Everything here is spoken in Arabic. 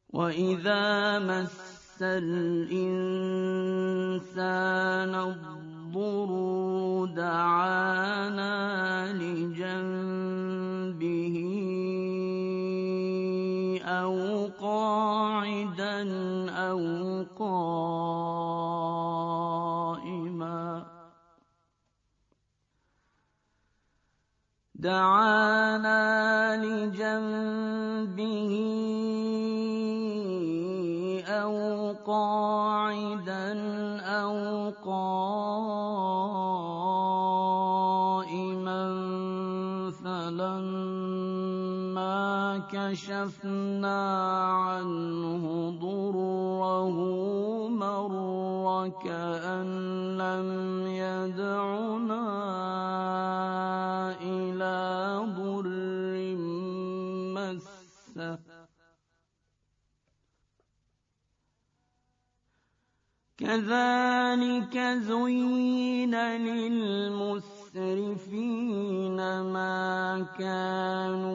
وَإِذَا مَسَّ الْإِنسَانَ الضُّرُّ دَعَانَا لِجَنبِهِ أَوْ قَاعِدًا أَوْ قَائِمًا فَلَمَّا كَشَفْنَا عَنْهُ ضُرَّهُ مَرَّ كَأَن لَّمْ يَدْعُنَا إِلَىٰ ضُرٍّ مَّسَّهُ كَذَٰلِكَ زُيِّنَ لِلْمُسْرِفِينَ مَا كَانُوا